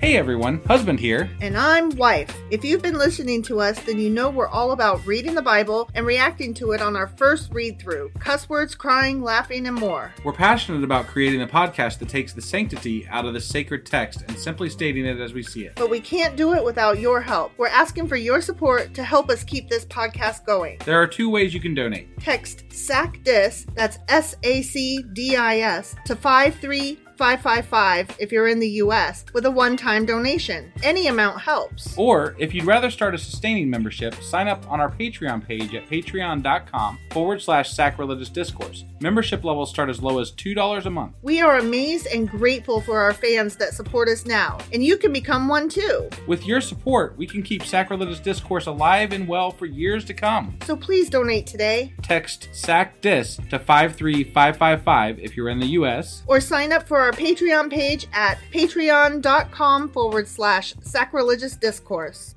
Hey everyone, husband here. And I'm wife. If you've been listening to us, then you know we're all about reading the Bible and reacting to it on our first read-through. Cuss words, crying, laughing, and more. We're passionate about creating a podcast that takes the sanctity out of the sacred text and simply stating it as we see it. But we can't do it without your help. We're asking for your support to help us keep this podcast going. There are two ways you can donate. Text SACDIS, that's SACDIS, to 53555 if you're in the U.S. with a one-time donation. Any amount helps. Or, if you'd rather start a sustaining membership, sign up on our Patreon page at patreon.com/sacrilegious discourse. Membership levels start as low as $2 a month. We are amazed and grateful for our fans that support us now, and you can become one too. With your support, we can keep Sacrilegious Discourse alive and well for years to come. So please donate today. Text SACDIS to 53555 if you're in the U.S. Or sign up for our Patreon page at patreon.com/sacrilegious discourse.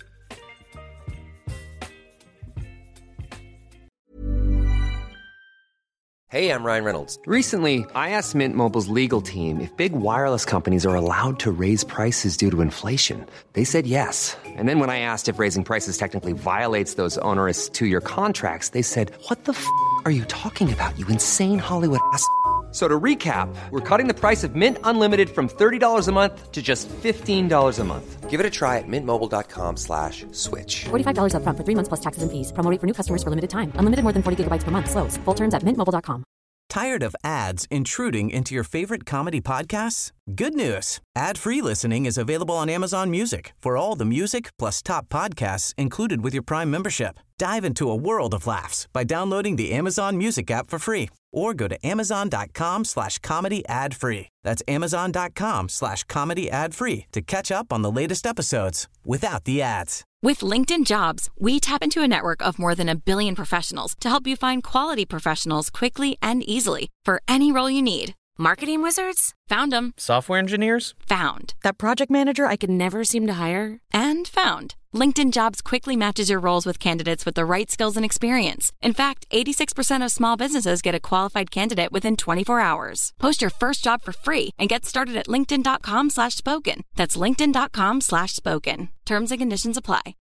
Hey, I'm Ryan Reynolds. Recently, I asked Mint Mobile's legal team if big wireless companies are allowed to raise prices due to inflation. They said yes. And then when I asked if raising prices technically violates those onerous two-year contracts, they said, "What the f*** are you talking about, you insane Hollywood ass?" So to recap, we're cutting the price of Mint Unlimited from $30 a month to just $15 a month. Give it a try at mintmobile.com/switch. $45 up front for 3 months plus taxes and fees. Promo rate for new customers for limited time. Unlimited more than 40 gigabytes per month. Slows full terms at mintmobile.com. Tired of ads intruding into your favorite comedy podcasts? Good news. Ad-free listening is available on Amazon Music for all the music plus top podcasts included with your Prime membership. Dive into a world of laughs by downloading the Amazon Music app for free or go to amazon.com/comedy ad-free. That's amazon.com/comedy ad-free to catch up on the latest episodes without the ads. With LinkedIn Jobs, we tap into a network of more than 1 billion professionals to help you find quality professionals quickly and easily for any role you need. Marketing wizards? Found them. Software engineers? Found. That project manager I could never seem to hire? And found. LinkedIn Jobs quickly matches your roles with candidates with the right skills and experience. In fact, 86% of small businesses get a qualified candidate within 24 hours. Post your first job for free and get started at linkedin.com/spoken. That's linkedin.com/spoken. Terms and conditions apply.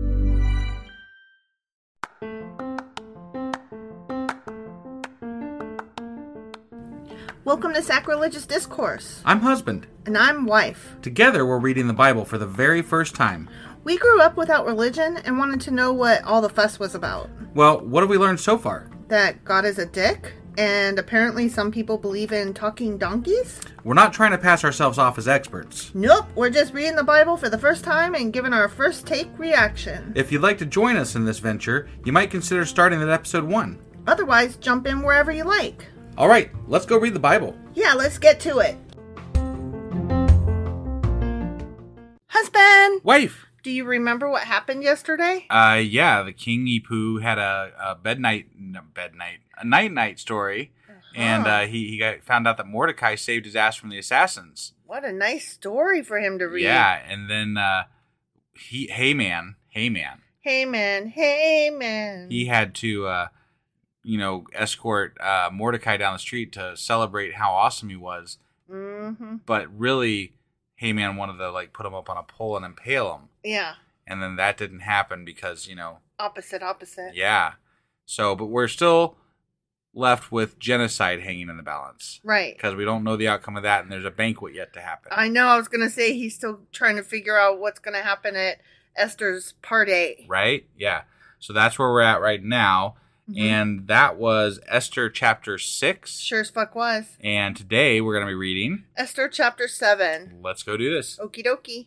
Welcome to Sacrilegious Discourse. I'm husband. And I'm wife. Together, we're reading the Bible for the very first time. We grew up without religion and wanted to know what all the fuss was about. Well, what have we learned so far? That God is a dick, and apparently some people believe in talking donkeys? We're not trying to pass ourselves off as experts. Nope, we're just reading the Bible for the first time and giving our first take reaction. If you'd like to join us in this venture, you might consider starting at episode 1. Otherwise, jump in wherever you like. All right, let's go read the Bible. Yeah, let's get to it. Husband! Wife! Do you remember what happened yesterday? Yeah, the King Epu had a night story, and he found out that Mordecai saved his ass from the assassins. What a nice story for him to read. Yeah, and then Haman. He had to escort Mordecai down the street to celebrate how awesome he was. Mm-hmm. But really, Haman wanted to put him up on a pole and impale him. Yeah. And then that didn't happen because, Opposite. Yeah. So, but we're still left with genocide hanging in the balance. Right. Because we don't know the outcome of that, and there's a banquet yet to happen. I know. I was going to say he's still trying to figure out what's going to happen at Esther's party. Right? Yeah. So that's where we're at right now. Mm-hmm. And that was Esther chapter 6. Sure as fuck was. And today we're going to be reading Esther chapter 7. Let's go do this. Okie dokie.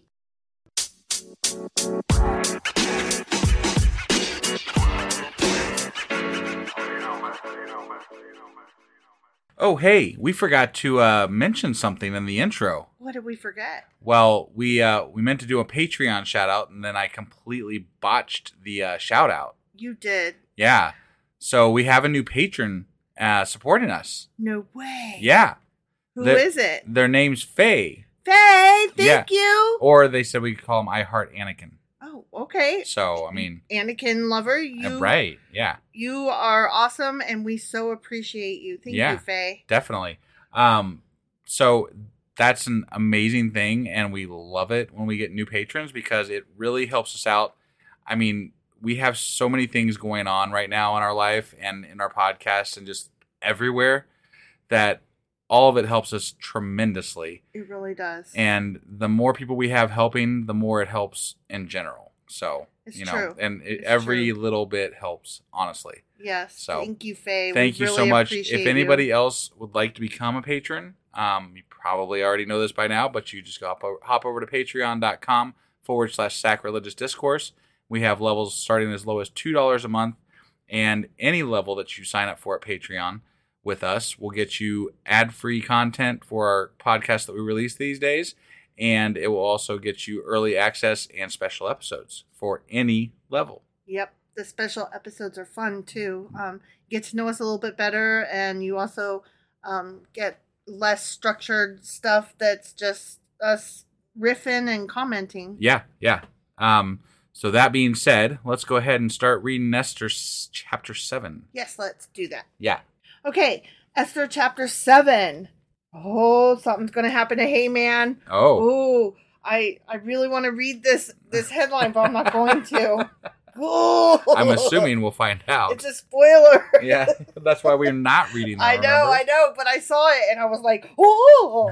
Oh, hey, we forgot to mention something in the intro. What did we forget? Well, we meant to do a Patreon shout out, and then I completely botched the shout out. You did. Yeah. So we have a new patron supporting us. No way. Yeah. Who is it? Their name's Faye. Faye, thank you. Or they said we could call him I Heart Anakin. Oh, okay. So, I mean... Anakin lover, you... Right, yeah. You are awesome, and we so appreciate you. Thank you, Faye. Definitely. So, that's an amazing thing, and we love it when we get new patrons because it really helps us out. I mean, we have so many things going on right now in our life and in our podcast and just everywhere that all of it helps us tremendously. It really does. And the more people we have helping, the more it helps in general. So, It's you know, true. and It's every true. little bit helps, honestly. Yes. So, thank you, Faye. Thank We you so really much. appreciate If anybody you. else would like to become a patron, you probably already know this by now, but you just hop over to patreon.com/sacrilegious discourse. We have levels starting as low as $2 a month, and any level that you sign up for at Patreon with us will get you ad-free content for our podcast that we release these days, and it will also get you early access and special episodes for any level. Yep. The special episodes are fun, too. Get to know us a little bit better, and you also get less structured stuff that's just us riffing and commenting. Yeah. So that being said, let's go ahead and start reading Esther chapter 7. Yes, let's do that. Yeah. Okay, Esther chapter 7. Oh, something's going to happen to Haman. Oh. I really want to read this headline, but I'm not going to. Oh, I'm assuming we'll find out. it's a spoiler. Yeah, that's why we're not reading that. I know, but I saw it and I was like, oh.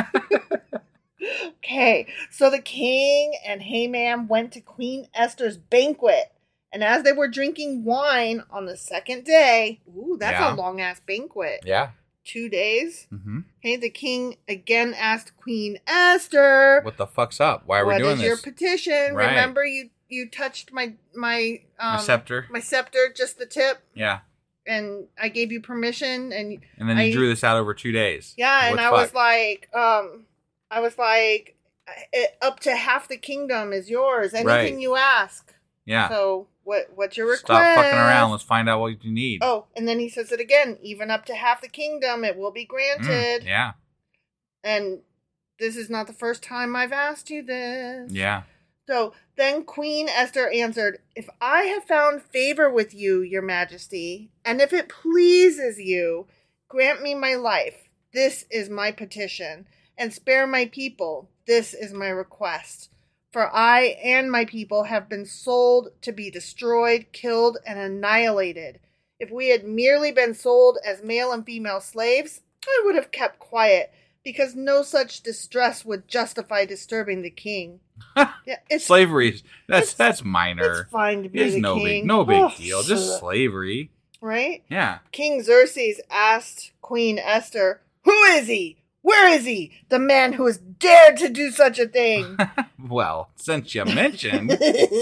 Okay, so the king and Haman went to Queen Esther's banquet, and as they were drinking wine on the second day, ooh, that's Yeah. a long-ass banquet. Yeah. 2 days. Mm-hmm. Okay, the king again asked Queen Esther, What the fuck's up? Why are we doing what is your this? petition? Right. Remember you touched my scepter. my scepter, just the tip, Yeah. and I gave you permission, and And then you drew this out over 2 days. yeah, What and the I fuck? was like, up to half the kingdom is yours. Anything Right. you ask. Yeah. So what's your request? Stop fucking around. Let's find out what you need. Oh, and then he says it again. Even up to half the kingdom, it will be granted. Yeah. And this is not the first time I've asked you this. Yeah. So then Queen Esther answered, "If I have found favor with you, your majesty, and if it pleases you, grant me my life. This is my petition. And spare my people. This is my request. For I and my people have been sold to be destroyed, killed, and annihilated. If we had merely been sold as male and female slaves, I would have kept quiet, because no such distress would justify disturbing the king." Yeah, Slavery. That's minor. it's fine to be It's the no king. big deal. Just slavery. Right? Yeah. King Xerxes asked Queen Esther, "Who is he? Where is he? The man who has dared to do such a thing?" Well, since you mentioned.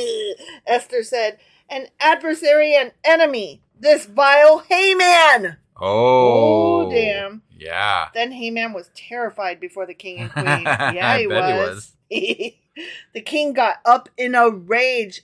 Esther said, "An adversary and enemy, this vile Haman." Oh. Damn. Yeah. Then Haman was terrified before the king and queen. Yeah, I he bet was. The king got up in a rage.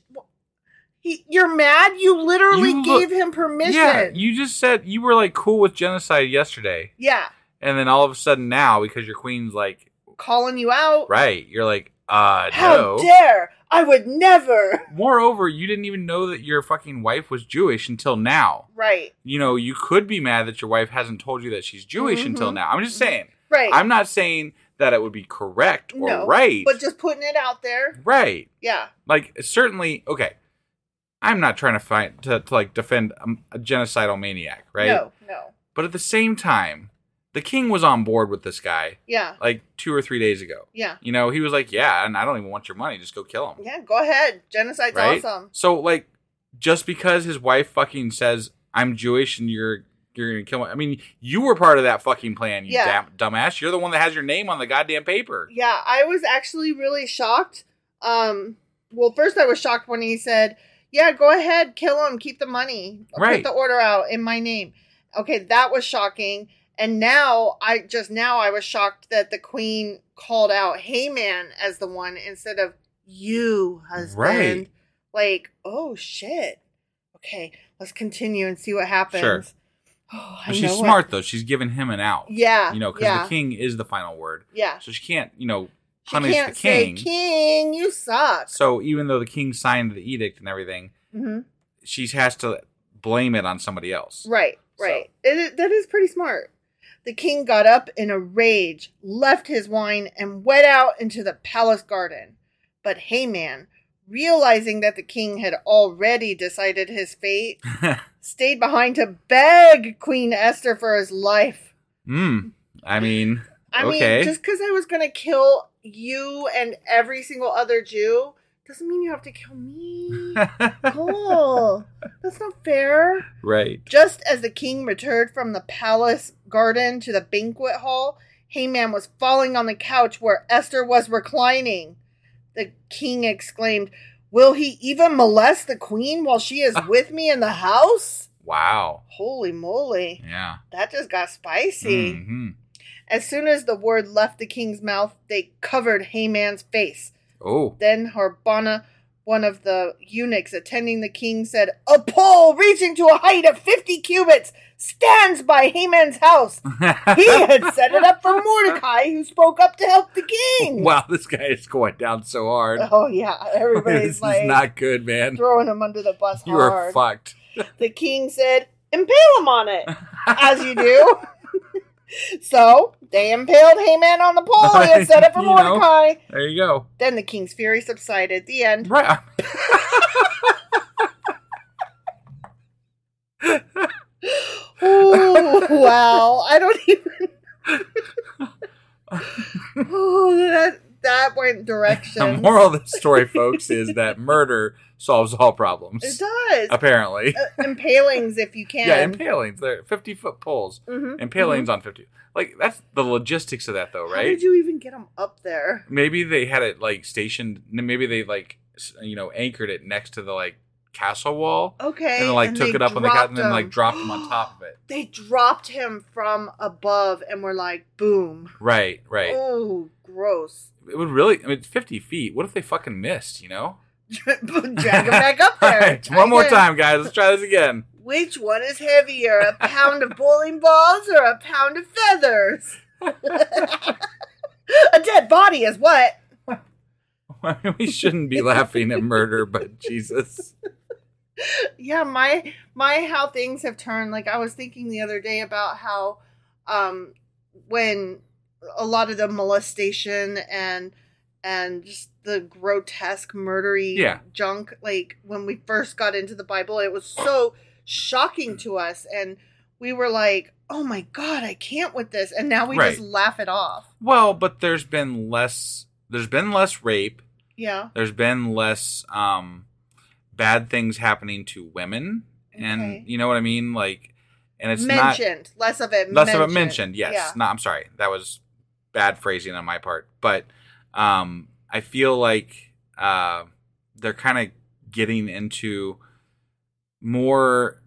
You're mad? You literally gave him permission. Yeah, you just said you were like cool with genocide yesterday. Yeah. And then all of a sudden now, because your queen's like, Calling you out. right, you're like, How no. dare! I would never. Moreover, you didn't even know that your fucking wife was Jewish until now. Right. You know, you could be mad that your wife hasn't told you that she's Jewish until now. I'm just saying. Right. I'm not saying that it would be correct or No, right. but just putting it out there. Right. Yeah. Like, certainly, okay. I'm not trying to fight to like defend a genocidal maniac, right? No. But at the same time, the king was on board with this guy Yeah. like 2 or 3 days ago. Yeah. You know, he was like, yeah, and I don't even want your money. Just go kill him. Yeah, go ahead. Genocide's Right? awesome. So, like, just because his wife fucking says, I'm Jewish and you're going to kill me. I mean, you were part of that fucking plan, you Yeah. dumbass. You're the one that has your name on the goddamn paper. Yeah, I was actually really shocked. Well, first I was shocked when he said, "Yeah, go ahead, kill him, keep the money. I'll Right. Put the order out in my name." Okay, that was shocking. And now I was shocked that the queen called out Haman as the one instead of you, husband. Right. Like, oh shit. Okay, let's continue and see what happens. Sure. Oh, But she's smart, though. She's giving him an out. Yeah. You know, because yeah. the king is the final word. Yeah. So she can't, you know, She punish can't the king. say, "King, you suck." So even though the king signed the edict and everything, she has to blame it on somebody else. Right, So. right. That is pretty smart. The king got up in a rage, left his wine, and went out into the palace garden. But Haman, realizing that the king had already decided his fate, stayed behind to beg Queen Esther for his life. I mean, just because I was going to kill you and every single other Jew doesn't mean you have to kill me. Cool. That's not fair. Right. Just as the king returned from the palace garden to the banquet hall, Haman was falling on the couch where Esther was reclining. The king exclaimed, "Will he even molest the queen while she is with me in the house?" Wow. Holy moly. Yeah. That just got spicy. Mm-hmm. As soon as the word left the king's mouth, they covered Haman's face. Oh. Then Harbona, one of the eunuchs attending the king, said, "A pole reaching to a height of 50 cubits stands by Haman's house. He had set it up for Mordecai, who spoke up to help the king." Wow, this guy is going down so hard. Oh, yeah. Everybody's This is not good, man. throwing him under the bus You hard. are fucked. The king said, "Impale him on it," as you do. So they impaled Haman on the pole he had set up for Mordecai. There you go. Then the king's fury subsided. The end. Right. Oh, wow. I don't even... Oh, that went directions. The moral of the story, folks, is that murder solves all problems. It does. Apparently. Impalings, if you can. Yeah, impalings. They're 50-foot poles. Mm-hmm. Impalings on 50. Like, that's the logistics of that, though, right? How did you even get them up there? Maybe they had it, like, stationed. Maybe they, like, anchored it next to the, like, castle wall. Okay. And then, like, took it up on the cat and then, like, dropped him on top of it. They dropped him from above and were like, boom. Right. Oh, gross. It would really, I mean, it's 50 feet. What if they fucking missed, you know? Drag him back up there. All right, one more time, guys. Let's try this again. Which one is heavier, a pound of bowling balls or a pound of feathers? A dead body is what? I mean, we shouldn't be laughing at murder, but Jesus. Yeah, my how things have turned. Like, I was thinking the other day about how when a lot of the molestation and just the grotesque murdery junk, like when we first got into the Bible, it was so shocking to us, and we were like, oh my God, I can't with this, and now we just laugh it off. Well, but there's been less rape. Yeah. There's been less bad things happening to women, and you know what I mean? Like, and it's mentioned. Less of it mentioned. Yes. Yeah. No, I'm sorry. That was bad phrasing on my part. But I feel like they're kind of getting into more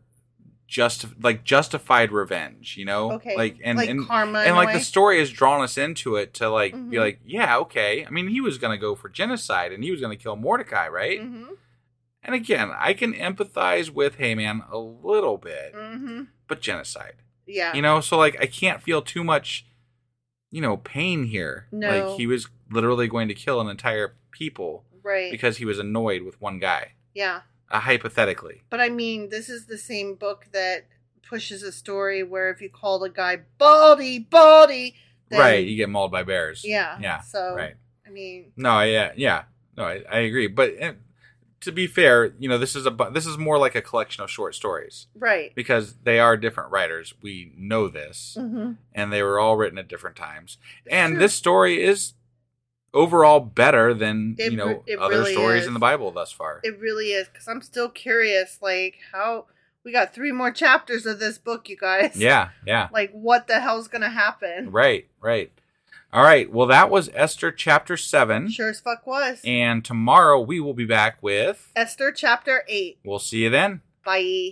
justified revenge, you know? Okay. Like karma. And like the story has drawn us into it to like be like, yeah, okay. I mean, he was going to go for genocide and he was going to kill Mordecai, right? Mm-hmm. And again, I can empathize with Haman a little bit, but genocide. Yeah. You know, so like I can't feel too much, you know, pain here. No. Like he was literally going to kill an entire people. Right. Because he was annoyed with one guy. Yeah. Hypothetically. But I mean, this is the same book that pushes a story where if you call the guy baldy, then... Right, you get mauled by bears. Yeah. Yeah. So, right. I mean... No, yeah. No, I agree. But to be fair, you know, this is more like a collection of short stories. Right. Because they are different writers. We know this. Mm-hmm. And they were all written at different times. And this story is overall better than other really stories is. in the Bible thus far. It really is, because I'm still curious, like, how we got 3 more chapters of this book, you guys. Yeah. Like, what the hell's gonna happen? Right. All right, well, that was Esther chapter 7. Sure as fuck was. And tomorrow we will be back with Esther chapter 8. We'll see you then. Bye.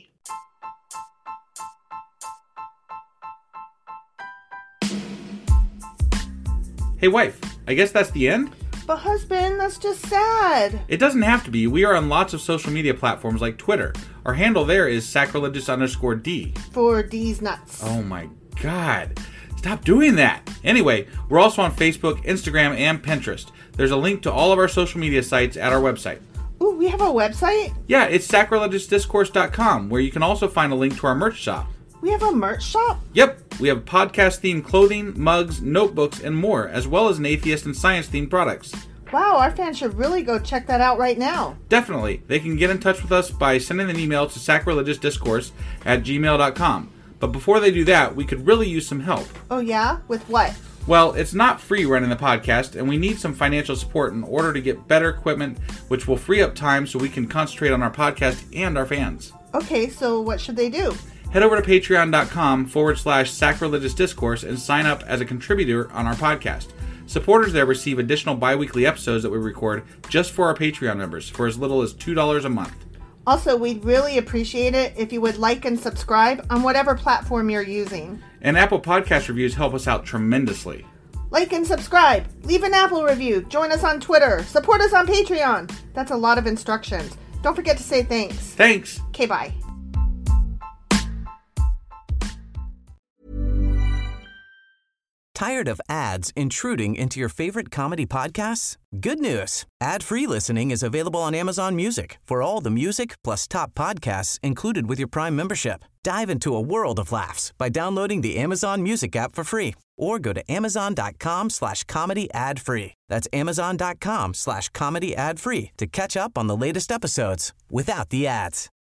Hey, wife, I guess that's the end? But husband, that's just sad. It doesn't have to be. We are on lots of social media platforms like Twitter. Our handle there is sacrilegious_D. For D's nuts. Oh my God. Stop doing that. Anyway, we're also on Facebook, Instagram, and Pinterest. There's a link to all of our social media sites at our website. Ooh, we have a website? Yeah, it's sacrilegiousdiscourse.com, where you can also find a link to our merch shop. We have a merch shop? Yep, we have podcast-themed clothing, mugs, notebooks, and more, as well as an atheist and science-themed products. Wow, our fans should really go check that out right now. Definitely. They can get in touch with us by sending an email to sacrilegiousdiscourse@gmail.com. But before they do that, we could really use some help. Oh yeah? With what? Well, it's not free running the podcast, and we need some financial support in order to get better equipment, which will free up time so we can concentrate on our podcast and our fans. Okay, so what should they do? Head over to patreon.com/sacrilegiousdiscourse and sign up as a contributor on our podcast. Supporters there receive additional bi-weekly episodes that we record just for our Patreon members for as little as $2 a month. Also, we'd really appreciate it if you would like and subscribe on whatever platform you're using. And Apple Podcast reviews help us out tremendously. Like and subscribe, leave an Apple review, join us on Twitter, support us on Patreon. That's a lot of instructions. Don't forget to say thanks. Thanks! Okay, bye. Tired of ads intruding into your favorite comedy podcasts? Good news. Ad-free listening is available on Amazon Music for all the music plus top podcasts included with your Prime membership. Dive into a world of laughs by downloading the Amazon Music app for free or go to amazon.com/comedy ad-free. That's amazon.com/comedy ad-free to catch up on the latest episodes without the ads.